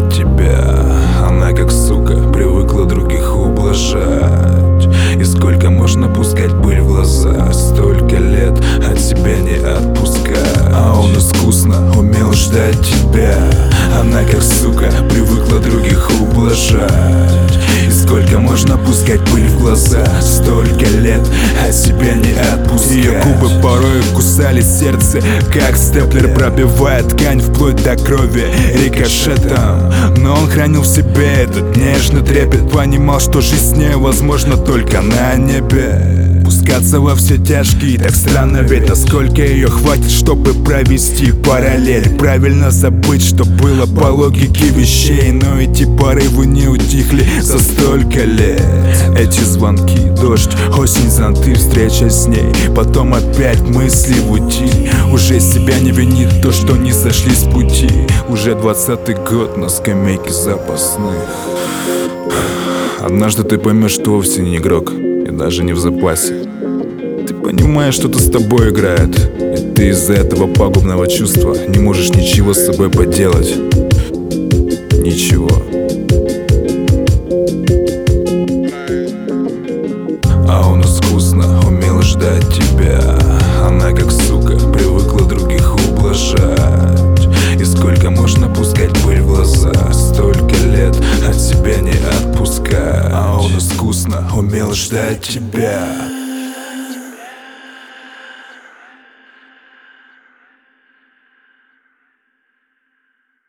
ждать тебя. Она как сука привыкла других ублажать. И сколько можно пускать пыль в глаза? Столько лет от тебя не отпускать. А он искусно умел ждать тебя. Она как сука привыкла других ублажать. И сколько можно пускать пыль в глаза? Столько лет от себя не отпускать. Ее губы порой кусали сердце, как степлер пробивает ткань вплоть до крови рикошетом. Но он хранил в себе этот нежный трепет, понимал, что жизнь с ней возможна только на небе. Пускаться во все тяжкие, так странно, ведь насколько ее хватит, чтобы провести параллель. Правильно забыть, что было по логике вещей, но эти порывы не утихли за столько лет. Эти звонки, дождь, осень, зонты, встреча с ней, потом опять мысли в утиль. Уже себя не винит то, что не сошли с пути. Уже 20-й год на скамейке запасных. Однажды ты поймешь, что вовсе не игрок и даже не в запасе. Ты понимаешь, что-то с тобой играет, и ты из-за этого пагубного чувства не можешь ничего с собой поделать. Ничего. А он искусно умел ждать тебя. Она как сука привыкла других ублажать. И сколько можно пускать пыль в глаза? Столько лет от себя не отпускать. А он искусно умел ждать тебя.